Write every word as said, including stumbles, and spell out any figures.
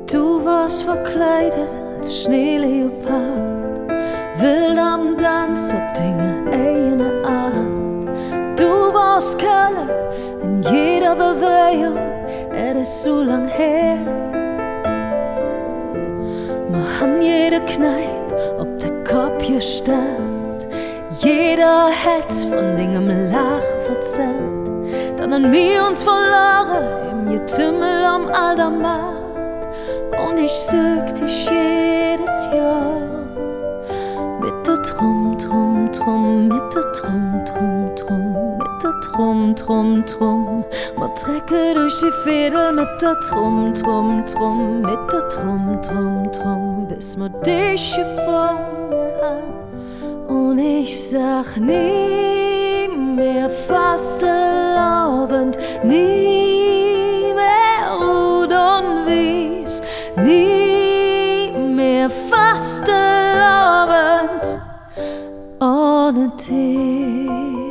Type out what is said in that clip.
Du warst verkleidet als Schneeleopard, wild am Tanz ob Dinge eigene Art. Du warst Kölle in jeder Bewegung, es ist so lang her. Wir haben jede Kneipe ob der Kopf gestellt, jeder hat von Dingen im Lachen verzählt. Dann haben wir uns verloren im Getümmel am Aldermarkt. Und ich such dich jedes Jahr mit der Trum, Trum, Trum, mit der Trum, Trum, Trum, mit der Trum, Trum, Trum. Wir trecken durch die Fädel mit der Trum, Trum, Trum, mit der Trum, Trum, Trum, bis wir dich gefunden haben. Und ich sag nie mehr fastelavend, nie mehr Rud und Wies, nie mehr fastelavend ohne dich.